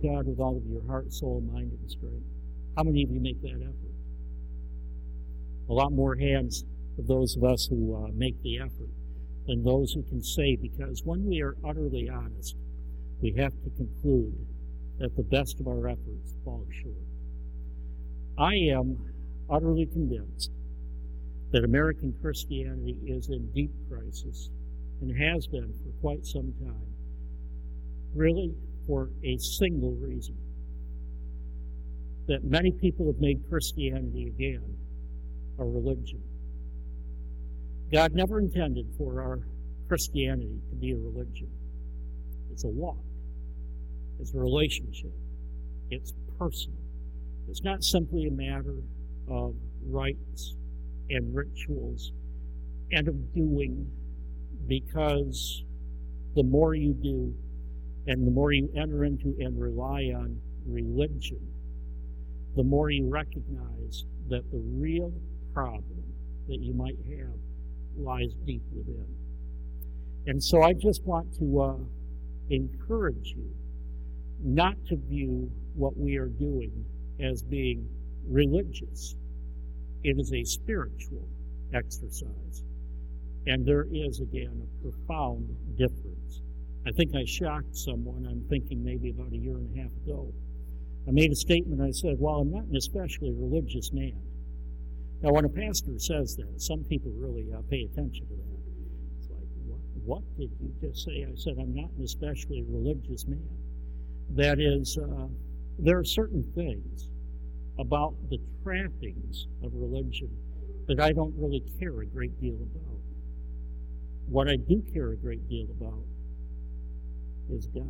God with all of your heart, soul, mind, and strength. How many of you make that effort? A lot more hands of those of us who make the effort than those who can say, because when we are utterly honest, we have to conclude that the best of our efforts fall short. I am utterly convinced that American Christianity is in deep crisis and has been for quite some time, really for a single reason, that many people have made Christianity again a religion. God never intended for our Christianity to be a religion. It's a walk. It's a relationship. It's personal. It's not simply a matter of rites and rituals and of doing, because the more you do and the more you enter into and rely on religion, the more you recognize that the real problem that you might have lies deep within. And so I just want to encourage you not to view what we are doing as being religious. It is a spiritual exercise. And there is, again, a profound difference. I think I shocked someone, I'm thinking maybe about a year and a half ago. I made a statement, I said, well, I'm not an especially religious man. Now, when a pastor says that, some people really pay attention to that. It's like, what did you just say? I said, I'm not an especially religious man. That is, there are certain things about the trappings of religion that I don't really care a great deal about. What I do care a great deal about is God.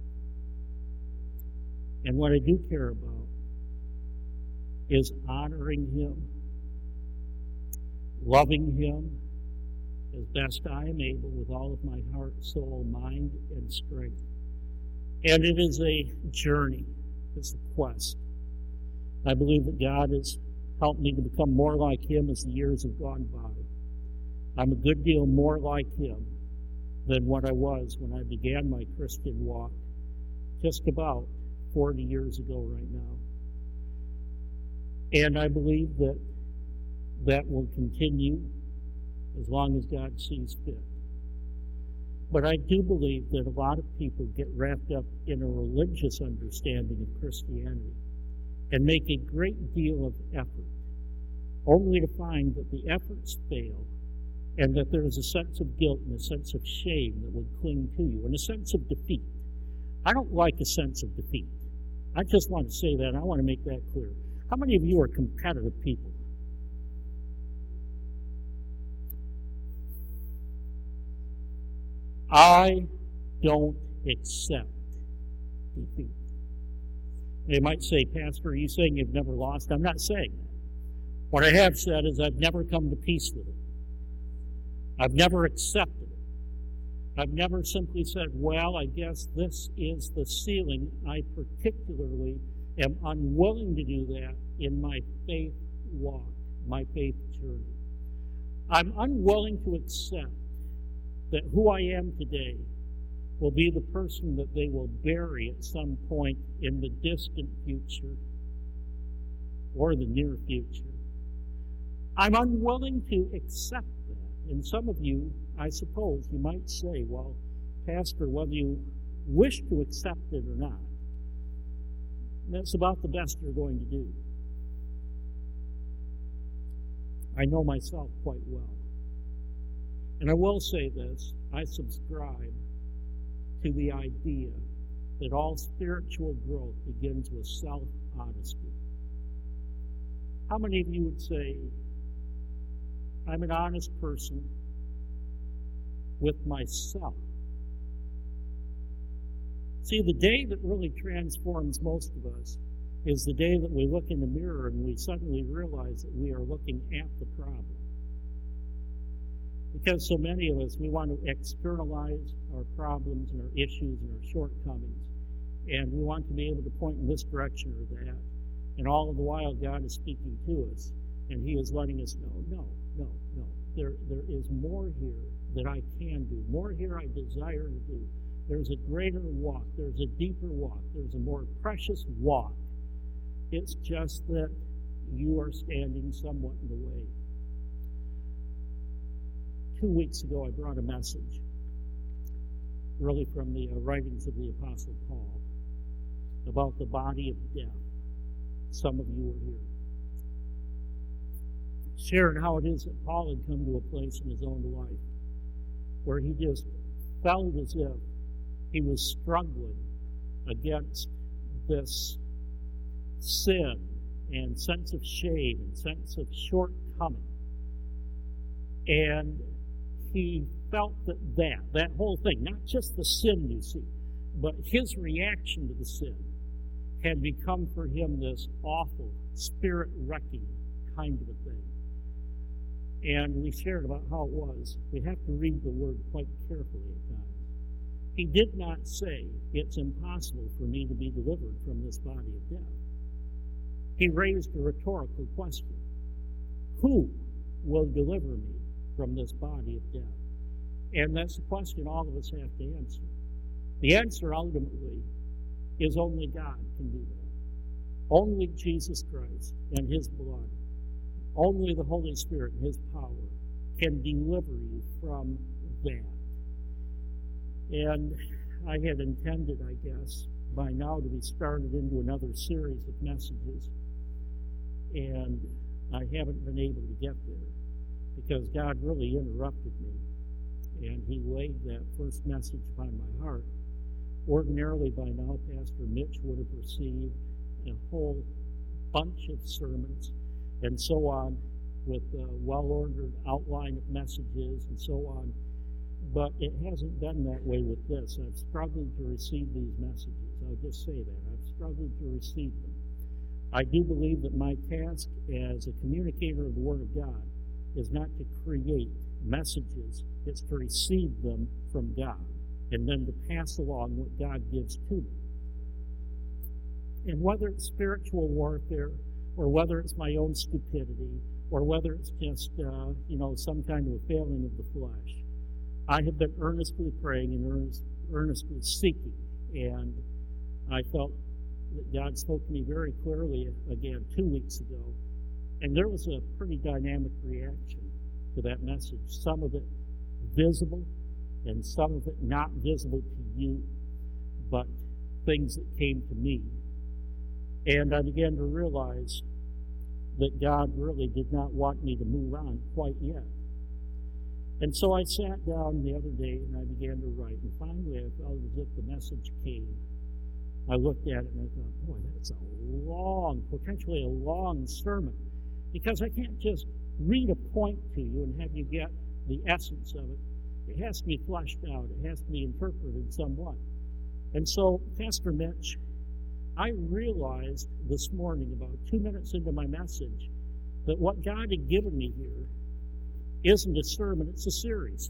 And what I do care about is honoring Him, loving Him as best I am able with all of my heart, soul, mind, and strength. And it is a journey. It's a quest. I believe that God has helped me to become more like Him as the years have gone by. I'm a good deal more like Him than what I was when I began my Christian walk just about 40 years ago right now. And I believe that that will continue as long as God sees fit. But I do believe that a lot of people get wrapped up in a religious understanding of Christianity and make a great deal of effort, only to find that the efforts fail and that there is a sense of guilt and a sense of shame that would cling to you and a sense of defeat. I don't like a sense of defeat. I just want to say that, and I want to make that clear. How many of you are competitive people? I don't accept defeat. They might say, Pastor, are you saying you've never lost? I'm not saying that. What I have said is I've never come to peace with it. I've never accepted it. I've never simply said, well, I guess this is the ceiling. I particularly am unwilling to do that in my faith walk, my faith journey. I'm unwilling to accept that who I am today will be the person that they will bury at some point in the distant future or the near future. I'm unwilling to accept that. And some of you, I suppose, you might say, well, Pastor, whether you wish to accept it or not, that's about the best you're going to do. I know myself quite well. And I will say this, I subscribe to the idea that all spiritual growth begins with self-honesty. How many of you would say, I'm an honest person with myself? See, the day that really transforms most of us is the day that we look in the mirror and we suddenly realize that we are looking at the problem. Because so many of us, we want to externalize our problems and our issues and our shortcomings. And we want to be able to point in this direction or that. And all of the while, God is speaking to us. And He is letting us know, no. There is more here that I can do, more here I desire to do, There's a greater walk. There's a deeper walk. There's a more precious walk. It's just that you are standing somewhat in the way. 2 weeks ago, I brought a message, really from the writings of the Apostle Paul, about the body of death. Some of you were here. Sharing how it is that Paul had come to a place in his own life where he just felt as if he was struggling against this sin and sense of shame and sense of shortcoming. And he felt that whole thing, not just the sin you see, but his reaction to the sin had become for him this awful, spirit-wrecking kind of a thing. And we shared about how it was. We have to read the word quite carefully at times. He did not say, it's impossible for me to be delivered from this body of death. He raised a rhetorical question. Who will deliver me from this body of death? And that's the question all of us have to answer. The answer ultimately is only God can do that. Only Jesus Christ and His blood, only the Holy Spirit and His power can deliver you from that. And I had intended, I guess, by now to be started into another series of messages. And I haven't been able to get there because God really interrupted me. And He laid that first message upon my heart. Ordinarily by now, Pastor Mitch would have received a whole bunch of sermons and so on with a well-ordered outline of messages and so on. But it hasn't been that way with this. I've struggled to receive these messages. I'll just say that. I've struggled to receive them. I do believe that my task as a communicator of the Word of God is not to create messages. It's to receive them from God and then to pass along what God gives to me. And whether it's spiritual warfare or whether it's my own stupidity or whether it's just, some kind of a failing of the flesh, I have been earnestly praying and earnestly seeking, and I felt that God spoke to me very clearly again 2 weeks ago, and there was a pretty dynamic reaction to that message, some of it visible and some of it not visible to you, but things that came to me. And I began to realize that God really did not want me to move on quite yet. And so I sat down the other day and I began to write. And finally I felt as if the message came. I looked at it and I thought, boy, that's potentially a long sermon. Because I can't just read a point to you and have you get the essence of it. It has to be fleshed out. It has to be interpreted somewhat. And so, Pastor Mitch, I realized this morning, about 2 minutes into my message, that what God had given me here isn't a sermon, it's a series.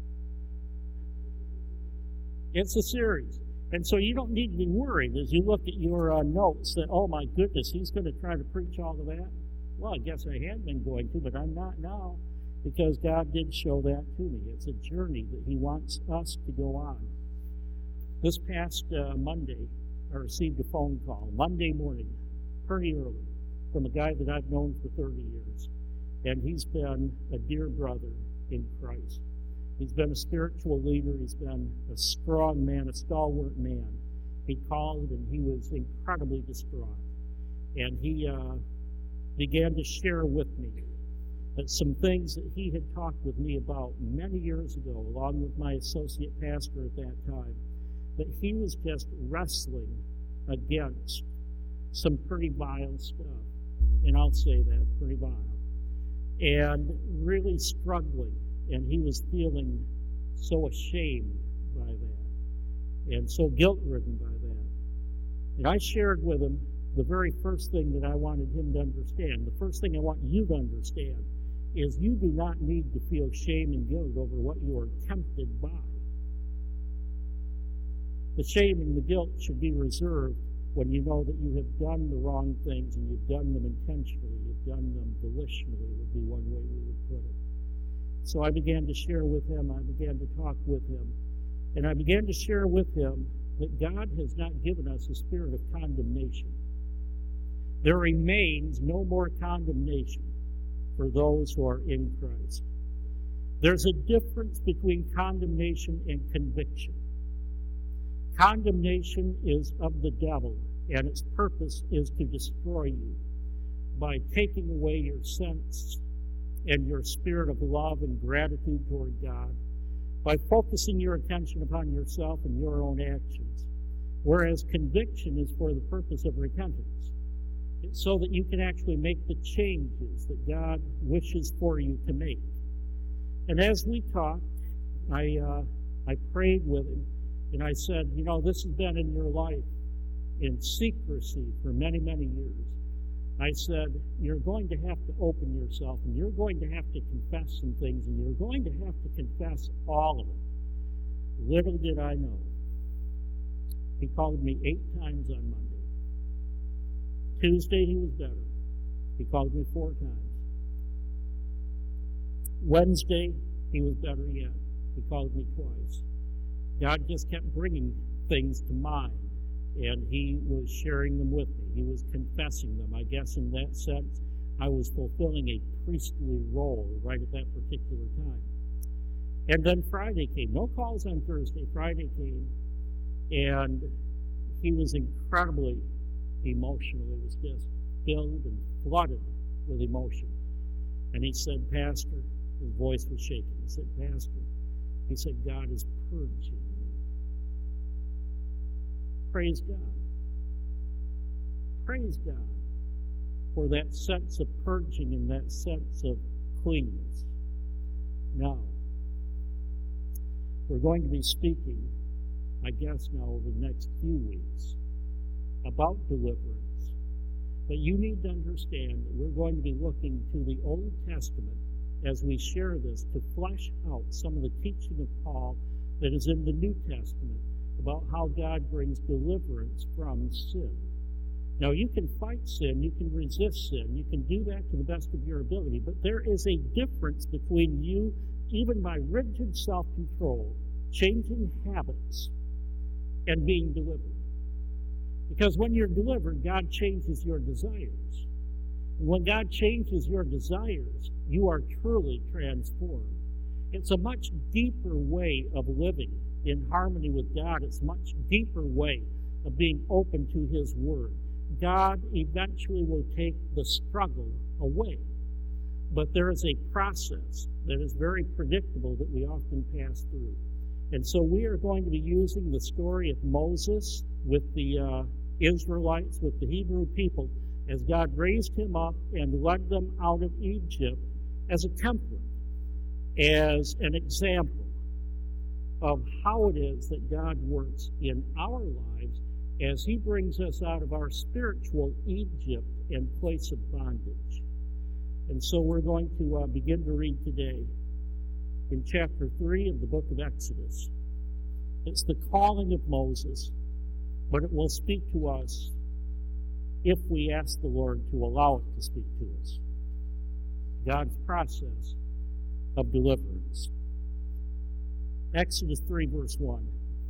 It's a series. And so you don't need to be worried as you look at your notes that, oh my goodness, he's going to try to preach all of that. Well, I guess I had been going to, but I'm not now because God did show that to me. It's a journey that He wants us to go on. This past Monday, I received a phone call, Monday morning, pretty early, from a guy that I've known for 30 years. And he's been a dear brother in Christ. He's been a spiritual leader. He's been a strong man, a stalwart man. He called and he was incredibly distraught. And he began to share with me that some things that he had talked with me about many years ago, along with my associate pastor at that time, that he was just wrestling against some pretty vile stuff. And I'll say that, pretty vile. And really struggling, and he was feeling so ashamed by that, and so guilt-ridden by that. And I shared with him the very first thing that I wanted him to understand. The first thing I want you to understand is you do not need to feel shame and guilt over what you are tempted by. The shame and the guilt should be reserved when you know that you have done the wrong things and you've done them intentionally, you've done them volitionally, would be one way we would put it. So I began to share with him, I began to talk with him, And I began to share with him that God has not given us a spirit of condemnation. There remains no more condemnation for those who are in Christ. There's a difference between condemnation and conviction. Condemnation is of the devil, and its purpose is to destroy you by taking away your sense and your spirit of love and gratitude toward God, by focusing your attention upon yourself and your own actions. Whereas conviction is for the purpose of repentance. It's so that you can actually make the changes that God wishes for you to make. And as we talked, I prayed with him, and I said, you know, this has been in your life in secrecy for many, many years. I said, you're going to have to open yourself, and you're going to have to confess some things, and you're going to have to confess all of it. Little did I know. He called me 8 times on Monday. Tuesday, he was better. He called me 4 times. Wednesday, he was better yet. He called me twice. God just kept bringing things to mind, and he was sharing them with me. He was confessing them. I guess in that sense, I was fulfilling a priestly role right at that particular time. And then Friday came. No calls on Thursday. Friday came, and he was incredibly emotional. He was just filled and flooded with emotion. And he said, Pastor, his voice was shaking. He said, Pastor, he said, God is purging me. Praise God. Praise God for that sense of purging and that sense of cleanness. Now, we're going to be speaking, I guess now over the next few weeks, about deliverance. But you need to understand that we're going to be looking to the Old Testament as we share this to flesh out some of the teaching of Paul that is in the New Testament about how God brings deliverance from sin. Now, you can fight sin, you can resist sin, you can do that to the best of your ability, but there is a difference between you, even by rigid self-control, changing habits, and being delivered. Because when you're delivered, God changes your desires. And when God changes your desires, you are truly transformed. It's a much deeper way of living in harmony with God. It's a much deeper way of being open to His Word. God eventually will take the struggle away. But there is a process that is very predictable that we often pass through. And so we are going to be using the story of Moses with the Israelites, with the Hebrew people, as God raised him up and led them out of Egypt as a template, as an example of how it is that God works in our lives as He brings us out of our spiritual Egypt and place of bondage. And so we're going to begin to read today in chapter 3 of the book of Exodus. It's the calling of Moses, but it will speak to us if we ask the Lord to allow it to speak to us. God's process of deliverance. Exodus 3, verse 1.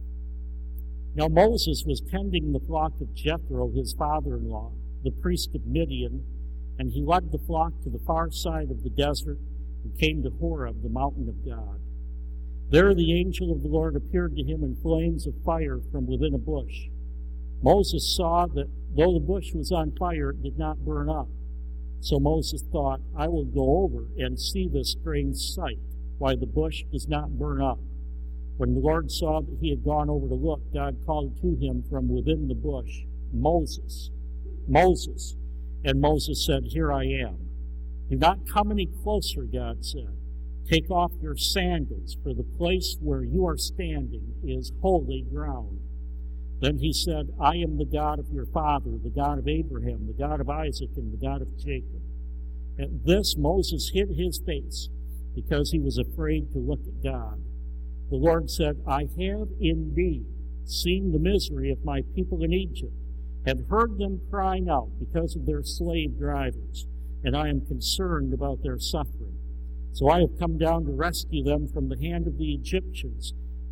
Now Moses was tending the flock of Jethro, his father-in-law, the priest of Midian, and he led the flock to the far side of the desert and came to Horeb, the mountain of God. There the angel of the Lord appeared to him in flames of fire from within a bush. Moses saw that though the bush was on fire, it did not burn up. So Moses thought, I will go over and see this strange sight, why the bush does not burn up. When the Lord saw that he had gone over to look, God called to him from within the bush, Moses, Moses. And Moses said, Here I am. Do not come any closer, God said. Take off your sandals, for the place where you are standing is holy ground. Then he said, I am the God of your father, the God of Abraham, the God of Isaac, and the God of Jacob. At this Moses hid his face, because he was afraid to look at God. The Lord said, I have indeed seen the misery of my people in Egypt, have heard them crying out because of their slave drivers, and I am concerned about their suffering. So I have come down to rescue them from the hand of the Egyptians,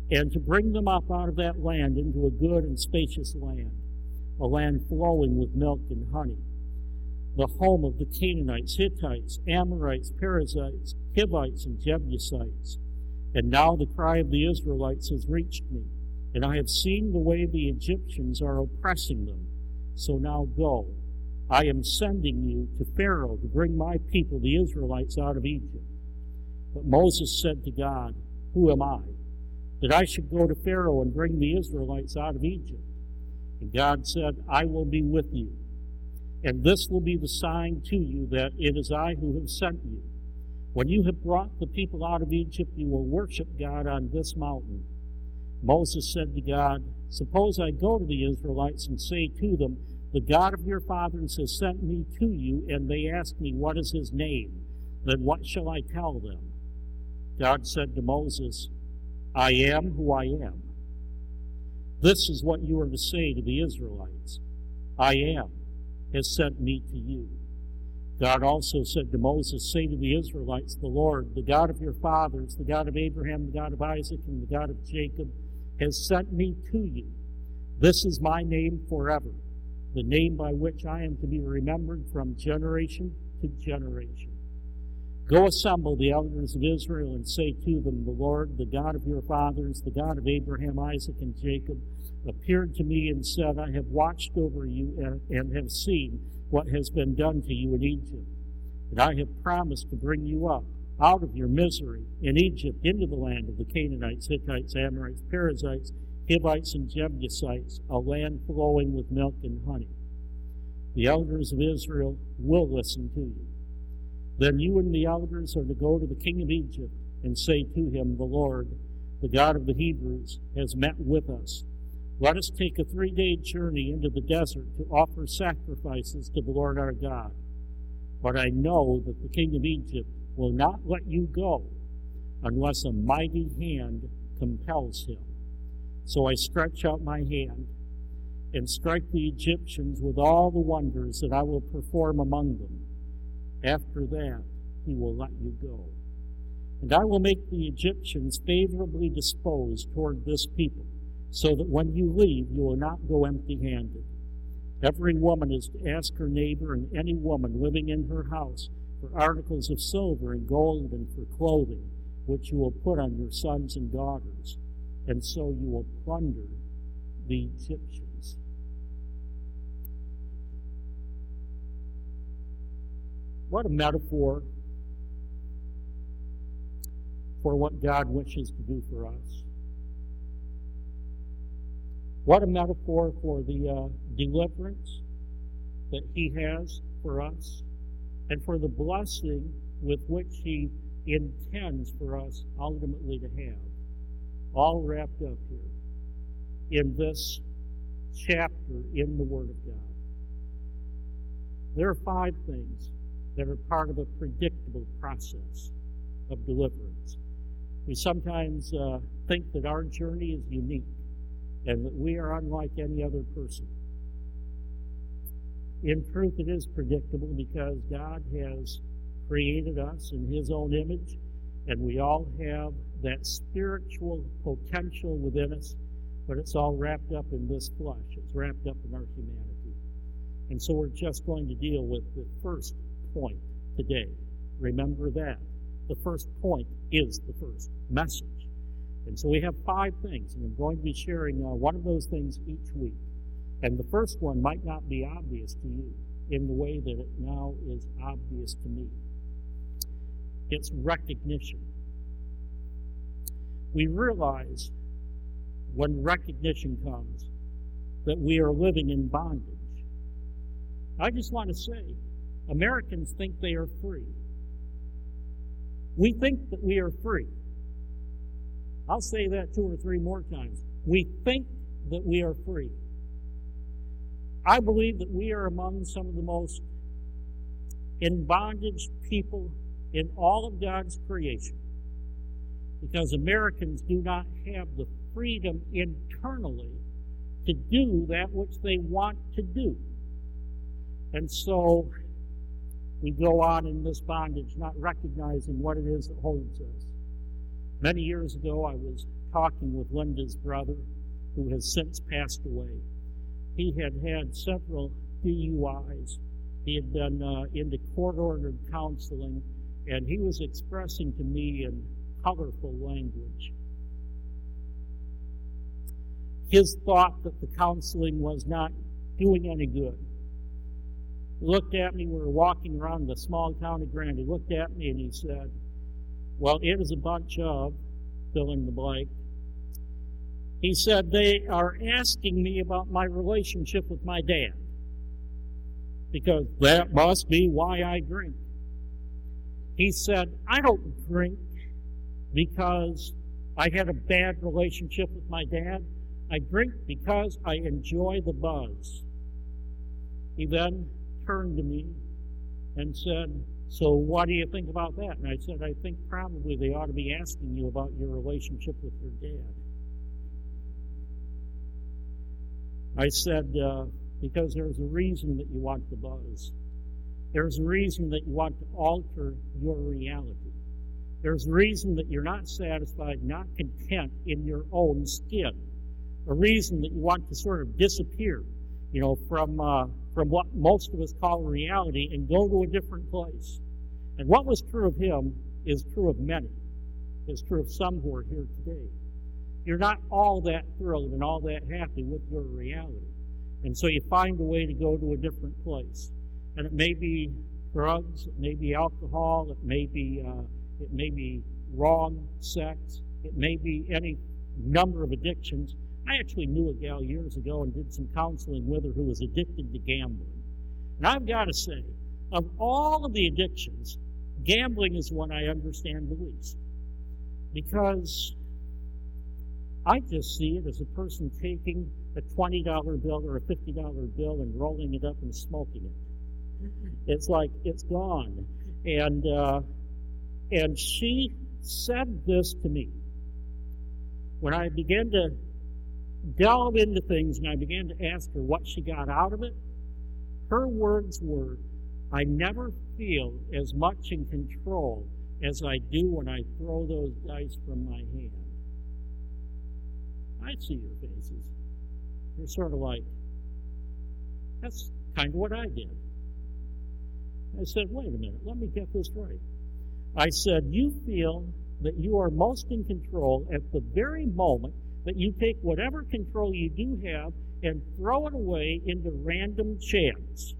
and to bring them up out of that land into a good and spacious land, a land flowing with milk and honey, the home of the Canaanites, Hittites, Amorites, Perizzites, Hivites, and Jebusites. And now the cry of the Israelites has reached me, and I have seen the way the Egyptians are oppressing them. So now go. I am sending you to Pharaoh to bring my people, the Israelites, out of Egypt. But Moses said to God, Who am I, that I should go to Pharaoh and bring the Israelites out of Egypt? And God said, I will be with you, and this will be the sign to you that it is I who have sent you. When you have brought the people out of Egypt, you will worship God on this mountain. Moses said to God, Suppose I go to the Israelites and say to them, The God of your fathers has sent me to you, and they ask me, What is his name? Then what shall I tell them? God said to Moses, I am who I am. This is what you are to say to the Israelites. I am has sent me to you. God also said to Moses, Say to the Israelites, The Lord, the God of your fathers, the God of Abraham, the God of Isaac, and the God of Jacob, has sent me to you. This is my name forever, the name by which I am to be remembered from generation to generation. Go assemble the elders of Israel and say to them, The Lord, the God of your fathers, the God of Abraham, Isaac, and Jacob, appeared to me and said, I have watched over you and have seen what has been done to you in Egypt. And I have promised to bring you up out of your misery in Egypt into the land of the Canaanites, Hittites, Amorites, Perizzites, Hivites, and Jebusites, a land flowing with milk and honey. The elders of Israel will listen to you. Then you and the elders are to go to the king of Egypt and say to him, The Lord, the God of the Hebrews, has met with us. Let us take a 3-day journey into the desert to offer sacrifices to the Lord our God. But I know that the king of Egypt will not let you go unless a mighty hand compels him. So I stretch out my hand and strike the Egyptians with all the wonders that I will perform among them. After that, he will let you go. And I will make the Egyptians favorably disposed toward this people, so that when you leave, you will not go empty-handed. Every woman is to ask her neighbor and any woman living in her house for articles of silver and gold and for clothing, which you will put on your sons and daughters, and so you will plunder the Egyptians. What a metaphor for what God wishes to do for us. What a metaphor for the deliverance that he has for us and for the blessing with which he intends for us ultimately to have. All wrapped up here in this chapter in the Word of God. There are 5 things that are part of a predictable process of deliverance. We sometimes think that our journey is unique and that we are unlike any other person. In truth, it is predictable because God has created us in his own image, and we all have that spiritual potential within us, but it's all wrapped up in this flesh. It's wrapped up in our humanity. And so we're just going to deal with the first point today. Remember that. The first point is the first message. And so we have 5 things, and I'm going to be sharing one of those things each week. And the first one might not be obvious to you in the way that it now is obvious to me. It's recognition. We realize when recognition comes that we are living in bondage. I just want to say, Americans think they are free. We think that we are free. I'll say that 2 or 3 more times. We think that we are free. I believe that we are among some of the most in bondage people in all of God's creation, because Americans do not have the freedom internally to do that which they want to do. And so we go on in this bondage, not recognizing what it is that holds us. Many years ago, I was talking with Linda's brother, who has since passed away. He had had several DUIs. He had been into court-ordered counseling, and he was expressing to me in colorful language his thought that the counseling was not doing any good. He looked at me, we were walking around the small town of Grand. He looked at me and he said, well, it is a bunch of, fill in the blank. He said, they are asking me about my relationship with my dad, because that must be why I drink. He said, I don't drink because I had a bad relationship with my dad. I drink because I enjoy the buzz. He then turned to me and said, so what do you think about that? And I said, I think probably they ought to be asking you about your relationship with your dad. I said, because there's a reason that you want the buzz. There's a reason that you want to alter your reality. There's a reason that you're not satisfied, not content in your own skin. A reason that you want to sort of disappear, from what most of us call reality and go to a different place. And what was true of him is true of many. It's true of some who are here today. You're not all that thrilled and all that happy with your reality. And so you find a way to go to a different place. And it may be drugs, it may be alcohol, it may be wrong sex, it may be any number of addictions. I actually knew a gal years ago and did some counseling with her who was addicted to gambling. And I've got to say, of all of the addictions, gambling is one I understand the least. Because I just see it as a person taking a $20 bill or a $50 bill and rolling it up and smoking it. It's like it's gone. And she said this to me. When I began to delve into things and I began to ask her what she got out of it, her words were, I never feel as much in control as I do when I throw those dice from my hand. I see your faces. You're sort of like, that's kind of what I did. I said, wait a minute, let me get this right. I said, you feel that you are most in control at the very moment that you take whatever control you do have and throw it away into random chance.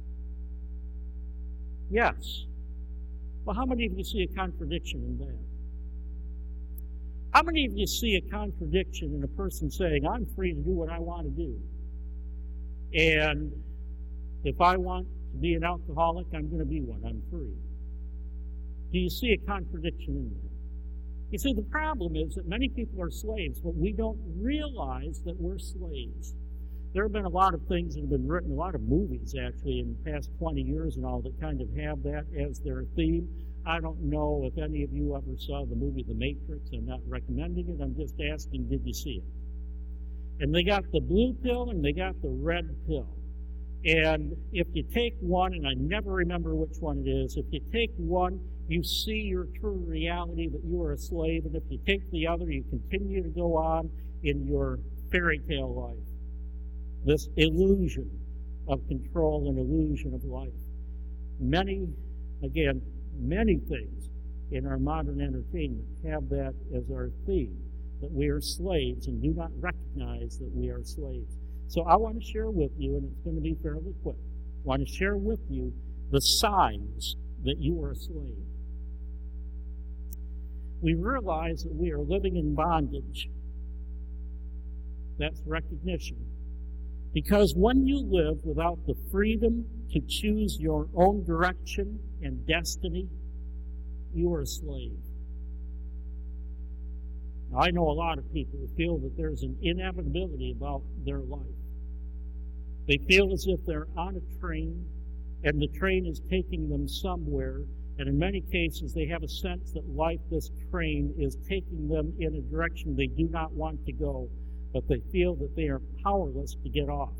Yes. Well, how many of you see a contradiction in that? How many of you see a contradiction in a person saying, I'm free to do what I want to do? And if I want to be an alcoholic, I'm going to be one. I'm free. Do you see a contradiction in that? You see, the problem is that many people are slaves, but we don't realize that we're slaves. There have been a lot of things that have been written, a lot of movies actually in the past 20 years and all that kind of have that as their theme. I don't know if any of you ever saw the movie The Matrix. I'm not recommending it. I'm just asking, did you see it? And they got the blue pill and they got the red pill. And if you take one, and I never remember which one it is, if you take one, you see your true reality that you are a slave, and if you take the other, you continue to go on in your fairy tale life. This illusion of control and illusion of life. Many things in our modern entertainment have that as our theme, that we are slaves and do not recognize that we are slaves. So I want to share with you, and it's going to be fairly quick, I want to share with you the signs that you are a slave. We realize that we are living in bondage. That's recognition. Because when you live without the freedom to choose your own direction and destiny, you are a slave. Now, I know a lot of people who feel that there's an inevitability about their life. They feel as if they're on a train and the train is taking them somewhere, and in many cases they have a sense that life, this train, is taking them in a direction they do not want to go, but they feel that they are powerless to get off.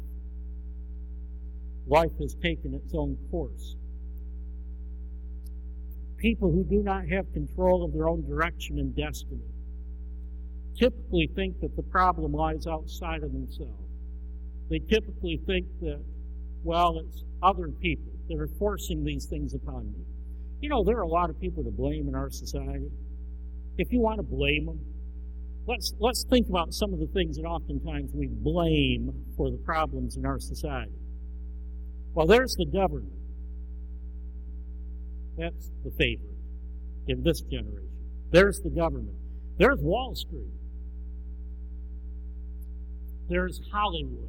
Life has taken its own course. People who do not have control of their own direction and destiny typically think that the problem lies outside of themselves. They typically think that, well, it's other people that are forcing these things upon me. You know, there are a lot of people to blame in our society. If you want to blame them, let's think about some of the things that oftentimes we blame for the problems in our society. Well, there's the government. That's the favorite in this generation. There's the government. There's Wall Street. There's Hollywood.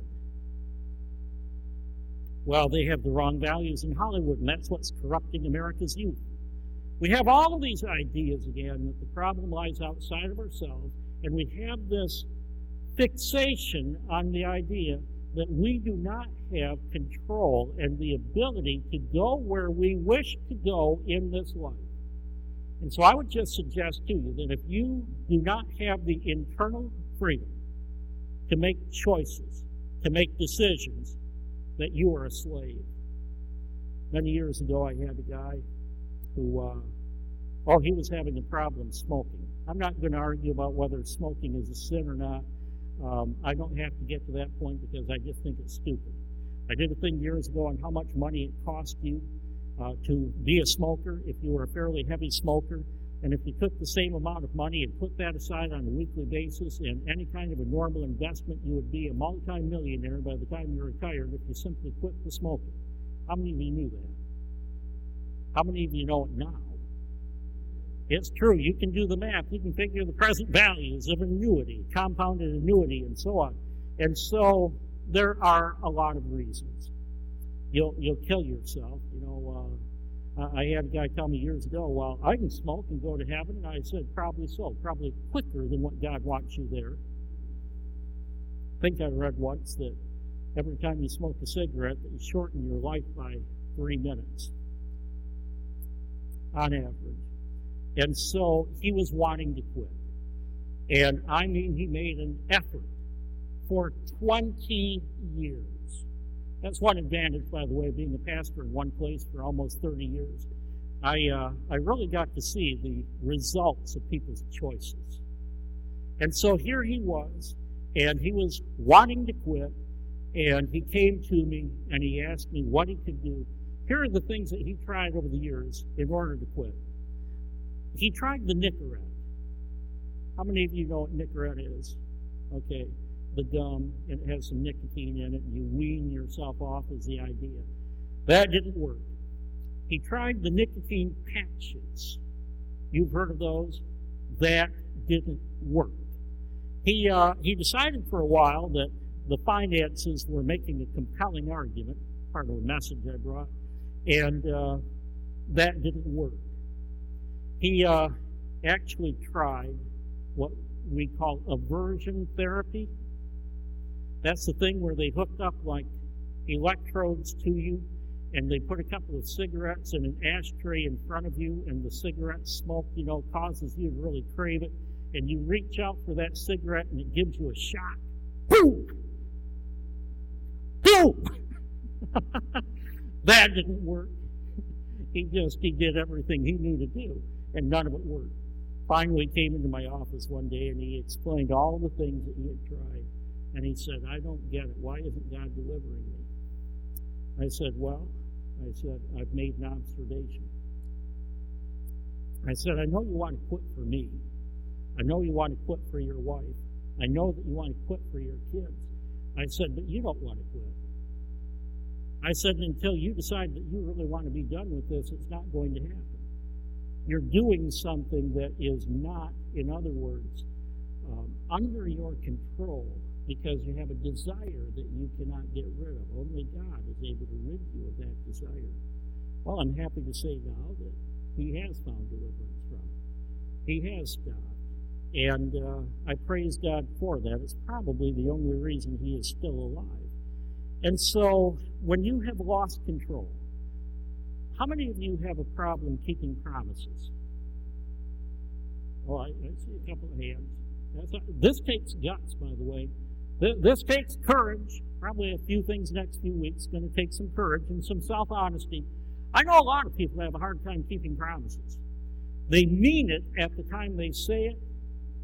Well, they have the wrong values in Hollywood, and that's what's corrupting America's youth. We have all of these ideas, again, that the problem lies outside of ourselves, and we have this fixation on the idea that we do not have control and the ability to go where we wish to go in this life. And so I would just suggest to you that if you do not have the internal freedom to make choices, to make decisions, that you are a slave. Many years ago, I had a guy who, he was having a problem smoking. I'm not going to argue about whether smoking is a sin or not. I don't have to get to that point because I just think it's stupid. I did a thing years ago on how much money it cost you to be a smoker if you were a fairly heavy smoker. And if you took the same amount of money and put that aside on a weekly basis in any kind of a normal investment, you would be a multi-millionaire by the time you're retired if you simply quit the smoking. How many of you knew that? How many of you know it now? It's true. You can do the math. You can figure the present values of an annuity, compounded annuity, and so on. And so there are a lot of reasons. You'll kill yourself. I had a guy tell me years ago, well, I can smoke and go to heaven. And I said, probably so. Probably quicker than what God wants you there. I think I read once that every time you smoke a cigarette, that you shorten your life by 3 minutes on average. And so he was wanting to quit. And I mean, he made an effort for 20 years. That's one advantage, by the way, of being a pastor in one place for almost 30 years. I really got to see the results of people's choices. And so here he was, and he was wanting to quit, and he came to me, and he asked me what he could do. Here are the things that he tried over the years in order to quit. He tried the Nicorette. How many of you know what Nicorette is? Okay. The gum, and it has some nicotine in it, and you wean yourself off is the idea. That didn't work. He tried the nicotine patches. You've heard of those? That didn't work. He decided for a while that the finances were making a compelling argument, part of the message I brought, and that didn't work. He actually tried what we call aversion therapy. That's the thing where they hooked up like electrodes to you, and they put a couple of cigarettes in an ashtray in front of you, and the cigarette smoke, causes you to really crave it, and you reach out for that cigarette, and it gives you a shot. Boom! Boom! That didn't work. He did everything he knew to do, and none of it worked. Finally, he came into my office one day, and he explained all the things that he had tried. And he said, I don't get it. Why isn't God delivering me? I said, I've made an observation. I said, I know you want to quit for me. I know you want to quit for your wife. I know that you want to quit for your kids. I said, but you don't want to quit. I said, until you decide that you really want to be done with this, it's not going to happen. You're doing something that is not, in other words, under your control, because you have a desire that you cannot get rid of. Only God is able to rid you of that desire. Well, I'm happy to say now that he has found deliverance from it. He has stopped. And I praise God for that. It's probably the only reason he is still alive. And so, when you have lost control, how many of you have a problem keeping promises? Oh, I see a couple of hands. This takes guts, by the way. This takes courage. Probably a few things next few weeks. Going to take some courage and some self-honesty. I know a lot of people have a hard time keeping promises. They mean it at the time they say it,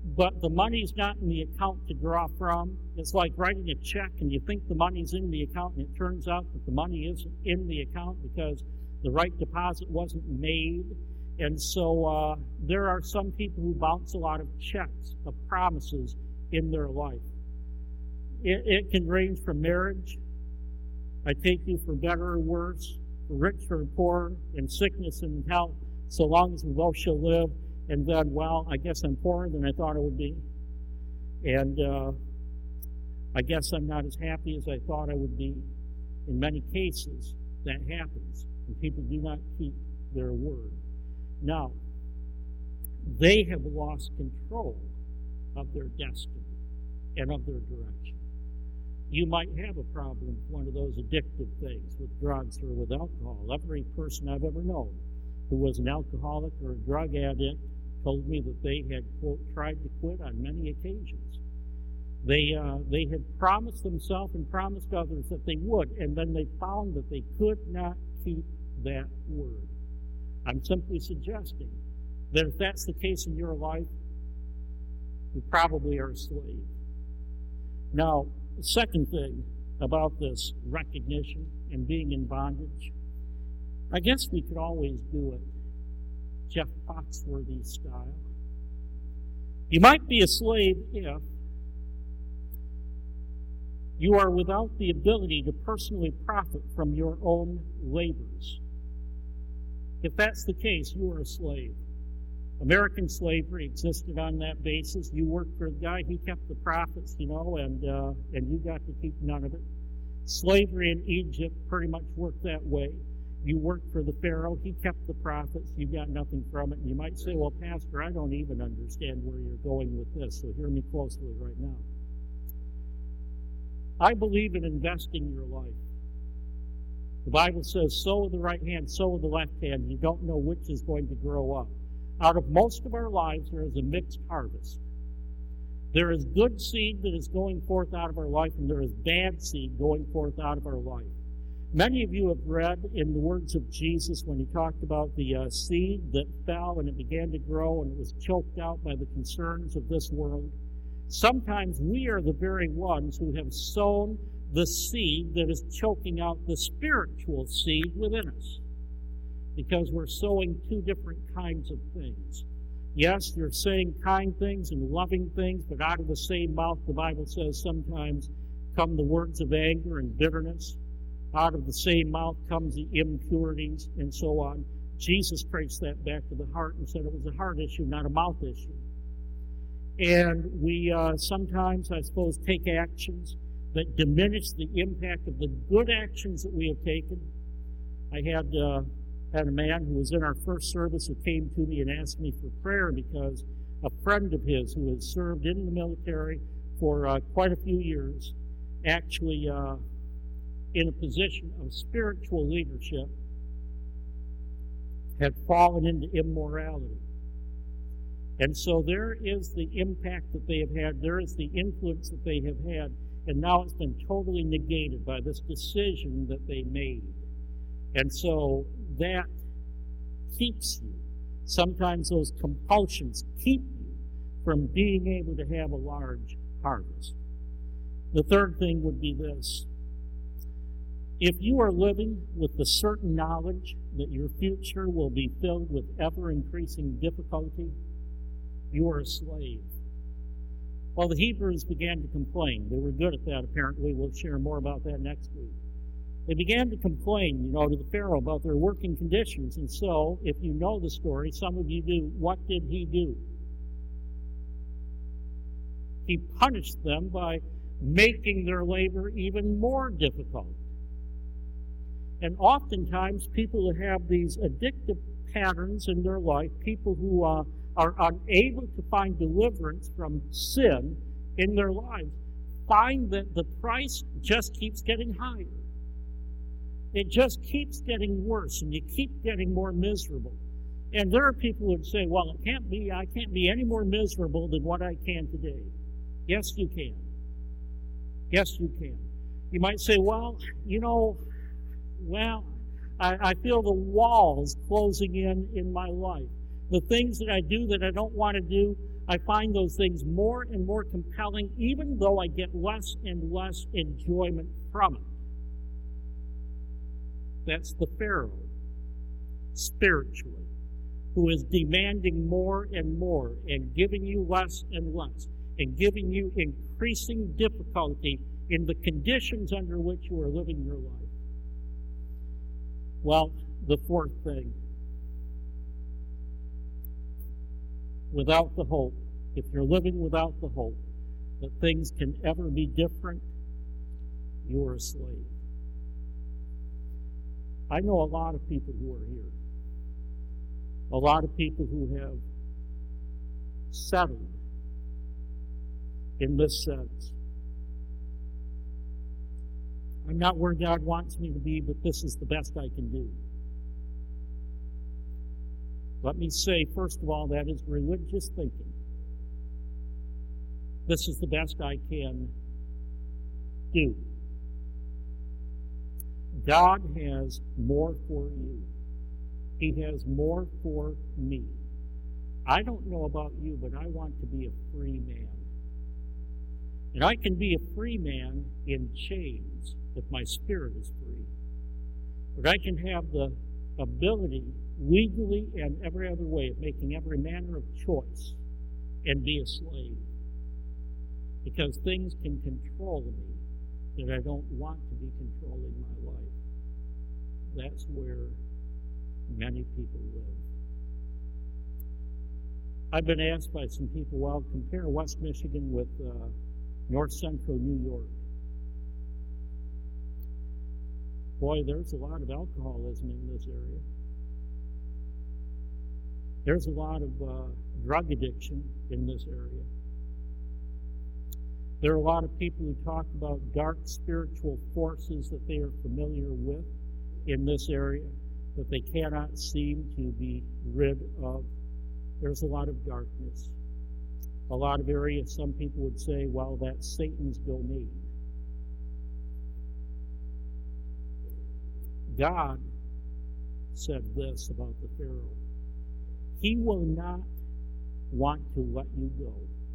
but the money's not in the account to draw from. It's like writing a check and you think the money's in the account, and it turns out that the money isn't in the account because the right deposit wasn't made. And so there are some people who bounce a lot of checks of promises in their life. It can range from marriage, I take you for better or worse, for rich or poor, in sickness and health, so long as we both shall live. And then, well, I guess I'm poorer than I thought I would be. And I guess I'm not as happy as I thought I would be. In many cases, that happens, and people do not keep their word. Now, they have lost control of their destiny and of their direction. You might have a problem with one of those addictive things, with drugs or with alcohol. Every person I've ever known who was an alcoholic or a drug addict told me that they had, quote, tried to quit on many occasions. They had promised themselves and promised others that they would, and then they found that they could not keep that word. I'm simply suggesting that if that's the case in your life, you probably are a slave. Now, the second thing about this recognition and being in bondage, I guess we could always do it Jeff Foxworthy style. You might be a slave if you are without the ability to personally profit from your own labors. If that's the case, you are a slave. American slavery existed on that basis. You worked for the guy, he kept the profits, and you got to keep none of it. Slavery in Egypt pretty much worked that way. You worked for the Pharaoh, he kept the profits, you got nothing from it. And you might say, well, Pastor, I don't even understand where you're going with this, so hear me closely right now. I believe in investing your life. The Bible says, sow with the right hand, sow with the left hand. You don't know which is going to grow up. Out of most of our lives, there is a mixed harvest. There is good seed that is going forth out of our life, and there is bad seed going forth out of our life. Many of you have read in the words of Jesus when he talked about the seed that fell and it began to grow and it was choked out by the concerns of this world. Sometimes we are the very ones who have sown the seed that is choking out the spiritual seed within us, because we're sowing two different kinds of things. Yes, you're saying kind things and loving things, but out of the same mouth, the Bible says, sometimes come the words of anger and bitterness. Out of the same mouth comes the impurities and so on. Jesus traced that back to the heart and said it was a heart issue, not a mouth issue. And we sometimes, I suppose, take actions that diminish the impact of the good actions that we have taken. I had a man who was in our first service who came to me and asked me for prayer because a friend of his who had served in the military for quite a few years, actually in a position of spiritual leadership, had fallen into immorality. And so there is the impact that they have had, there is the influence that they have had, and now it's been totally negated by this decision that they made. And so that keeps you. Sometimes those compulsions keep you from being able to have a large harvest. The third thing would be this. If you are living with the certain knowledge that your future will be filled with ever-increasing difficulty, you are a slave. Well, the Hebrews began to complain. They were good at that, apparently. We'll share more about that next week. They began to complain, to the Pharaoh about their working conditions. And so, if you know the story, some of you do, what did he do? He punished them by making their labor even more difficult. And oftentimes, people who have these addictive patterns in their life, people who are unable to find deliverance from sin in their lives, find that the price just keeps getting higher. It just keeps getting worse, and you keep getting more miserable. And there are people who would say, well, I can't be any more miserable than what I can today. Yes, you can. Yes, you can. You might say, I feel the walls closing in my life. The things that I do that I don't want to do, I find those things more and more compelling, even though I get less and less enjoyment from it. That's the Pharaoh, spiritually, who is demanding more and more and giving you less and less and giving you increasing difficulty in the conditions under which you are living your life. Well, the fourth thing, without the hope, if you're living without the hope that things can ever be different, you are a slave. I know a lot of people who are here, a lot of people who have settled in this sense. I'm not where God wants me to be, but this is the best I can do. Let me say, first of all, that is religious thinking. This is the best I can do. God has more for you. He has more for me. I don't know about you, but I want to be a free man. And I can be a free man in chains if my spirit is free. But I can have the ability, legally and every other way, of making every manner of choice and be a slave. Because things can control me that I don't want to be controlling my life. That's where many people live. I've been asked by some people, well, compare West Michigan with North Central New York. Boy, there's a lot of alcoholism in this area. There's a lot of drug addiction in this area. There are a lot of people who talk about dark spiritual forces that they are familiar with in this area that they cannot seem to be rid of. There's a lot of darkness. A lot of areas, some people would say, well, that's Satan's domain. God said this about the Pharaoh. He will not want to let you go.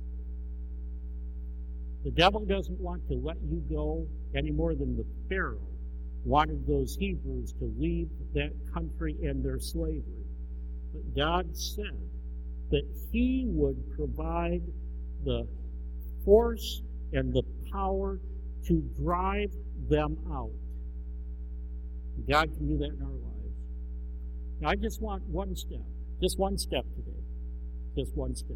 The devil doesn't want to let you go any more than the Pharaoh wanted those Hebrews to leave that country and their slavery. But God said that He would provide the force and the power to drive them out. God can do that in our lives. Now, I just want one step today. Just one step.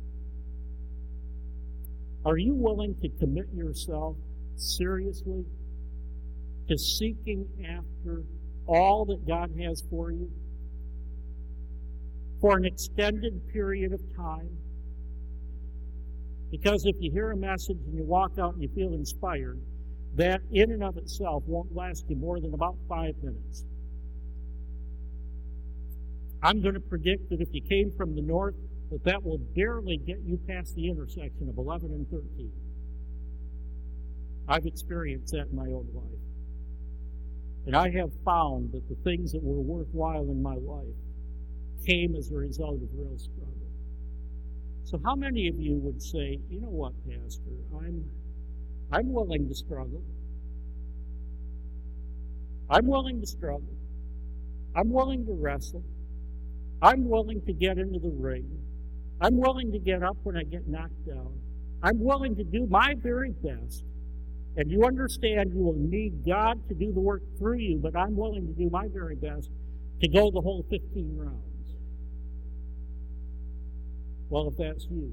Are you willing to commit yourself seriously to seeking after all that God has for you for an extended period of time? Because if you hear a message and you walk out and you feel inspired, that in and of itself won't last you more than about 5 minutes. I'm going to predict that if you came from the north, that will barely get you past the intersection of 11 and 13. I've experienced that in my own life. And I have found that the things that were worthwhile in my life came as a result of real struggle. So how many of you would say, you know what, Pastor, I'm willing to struggle. I'm willing to struggle. I'm willing to wrestle. I'm willing to get into the ring. I'm willing to get up when I get knocked down. I'm willing to do my very best. And you understand you will need God to do the work through you, but I'm willing to do my very best to go the whole 15 rounds. Well, if that's you,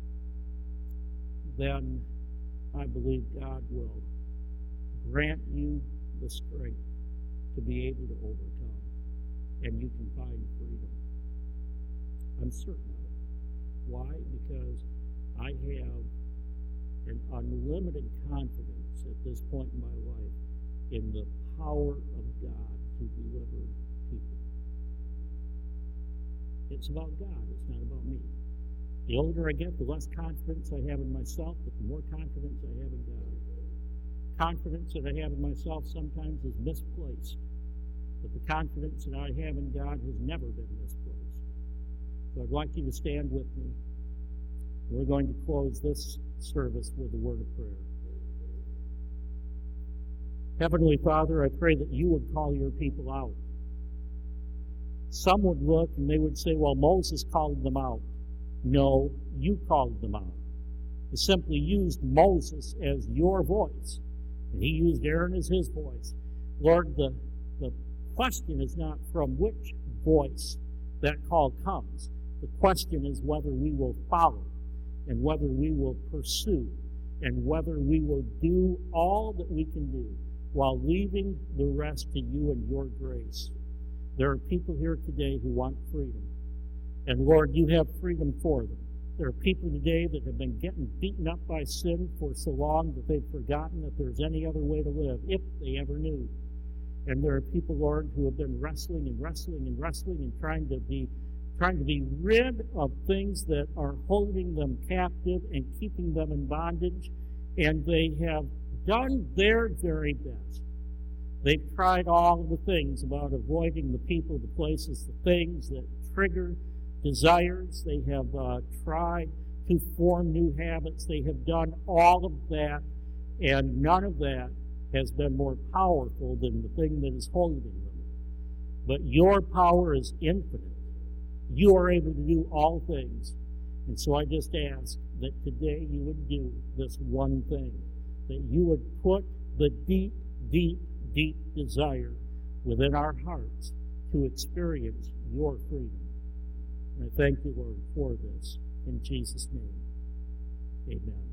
then I believe God will grant you the strength to be able to overcome, and you can find freedom. I'm certain of it. Why? Because I have an unlimited confidence at this point in my life in the power of God to deliver people. It's about God. It's not about me. The older I get, the less confidence I have in myself, but the more confidence I have in God. Confidence that I have in myself sometimes is misplaced, but the confidence that I have in God has never been misplaced. So I'd like you to stand with me. We're going to close this service with a word of prayer. Heavenly Father, I pray that you would call your people out. Some would look and they would say, well, Moses called them out. No, you called them out. You simply used Moses as your voice, and he used Aaron as his voice. Lord, the question is not from which voice that call comes. The question is whether we will follow, and whether we will pursue, and whether we will do all that we can do while leaving the rest to you and your grace. There are people here today who want freedom. And Lord, you have freedom for them. There are people today that have been getting beaten up by sin for so long that they've forgotten that there's any other way to live, if they ever knew. And there are people, Lord, who have been wrestling and trying to be rid of things that are holding them captive and keeping them in bondage. And they have done their very best. They've tried all of the things about avoiding the people, the places, the things that trigger desires. They have tried to form new habits. They have done all of that, and none of that has been more powerful than the thing that is holding them. But your power is infinite. You are able to do all things. And so I just ask that today you would do this one thing, that you would put the deep, deep, deep desire within our hearts to experience your freedom. And I thank you, Lord, for this. In Jesus' name, amen.